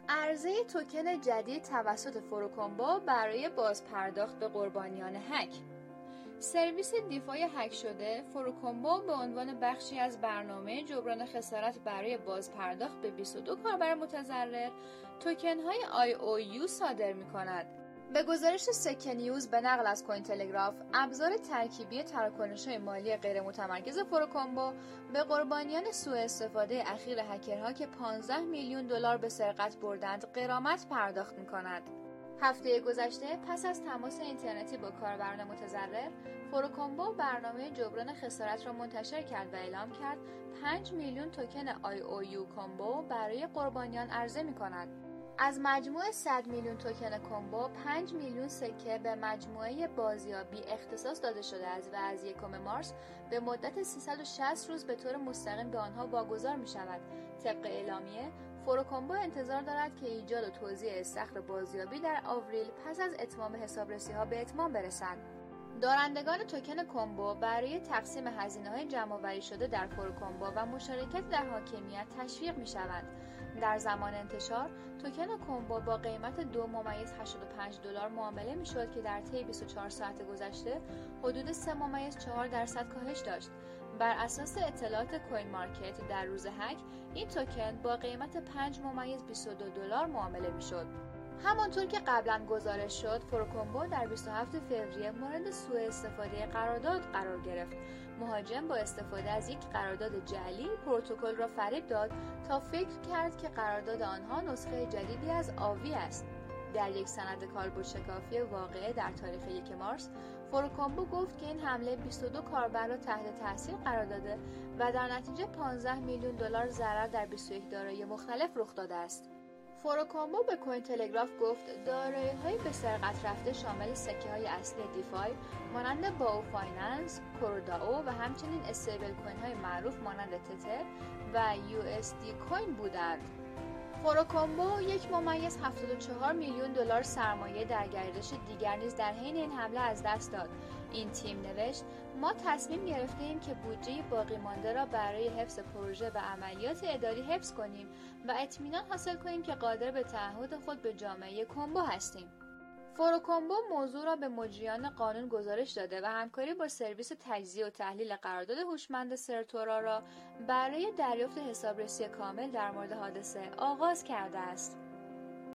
عرضه توکن جدید توسط فروکومبو برای بازپرداخت به قربانیان هک. سرویس دیفای هک شده فروکومبو به عنوان بخشی از برنامه جبران خسارت برای بازپرداخت به 22 کاربر متضرر توکن‌های IOU صادر می‌کند. به گزارش سکه نیوز به نقل از کوین تلگراف، ابزار ترکیبی تراکنش‌های مالی غیر متمرکز فروکومبو به قربانیان سوء استفاده اخیر هکرها که 15 میلیون دلار به سرقت بردند غرامت پرداخت می‌کند. هفته گذشته پس از تماس اینترنتی با کاربران متضرر، فروکومبو برنامه جبران خسارت را منتشر کرد و اعلام کرد 5 میلیون توکن IOU کامبو برای قربانیان عرضه می‌کند. از مجموع 100 میلیون توکن کامبو 5 میلیون سکه به مجموعه بازیابی اختصاص داده شده است و از 1 مارس به مدت 360 روز به طور مستقیم به آنها واگذار می شود. طبق اعلامیه، فروکومبو انتظار دارد که ایجاد و توزیع استخر بازیابی در آوریل پس از اتمام حسابرسی‌ها به اتمام برسد. دارندگان توکن کامبو برای تقسیم هزینه‌های جمع‌آوری شده در فروکومبو و مشارکت در حاکمیت تشویق می‌شوند. در زمان انتشار، توکن کامبو با قیمت 2.85 دلار معامله می‌شد که در طی 24 ساعت گذشته حدود 3.4% کاهش داشت. بر اساس اطلاعات کوین مارکت در روز هک، این توکن با قیمت 5.22 دلار معامله می‌شد. همانطور که قبلا گزارش شد، فروکومبو در 27 فوریه مورد سوء استفاده قرارداد قرار گرفت. مهاجم با استفاده از یک قرارداد جعلی پروتکل را فریب داد تا فکر کرد که قرارداد آنها نسخه جدیدی از آوی است. در یک سند کالبدشکافی واقعه در تاریخ 1 مارس، فروکومبو گفت که این حمله 22 کاربر را تحت تاثیر قرار داده و در نتیجه 15 میلیون دلار ضرر در 21 دارایی مختلف رخ داده است. فروکومبو به کوین تلگراف گفت دارایی‌های به سرقت رفته شامل سکه‌های اصلی دیفای مانند باو فایننس، کوردائو و همچنین استیبل کوین‌های معروف مانند تتر و USD کوین بودند. فروکومبو 1.74 میلیون دلار سرمایه در گردش دیگر نیز در حین این حمله از دست داد. این تیم نوشت: ما تصمیم گرفتیم که بودجه باقی مانده را برای حفظ پروژه و عملیات اداری حفظ کنیم و اطمینان حاصل کنیم که قادر به تعهد خود به جامعه کامبو هستیم. فروکومبو موضوع را به مجریان قانون گزارش داده و همکاری با سرویس تجزیه و تحلیل قرارداد هوشمند سرتورا را برای دریافت حسابرسی کامل در مورد حادثه آغاز کرده است.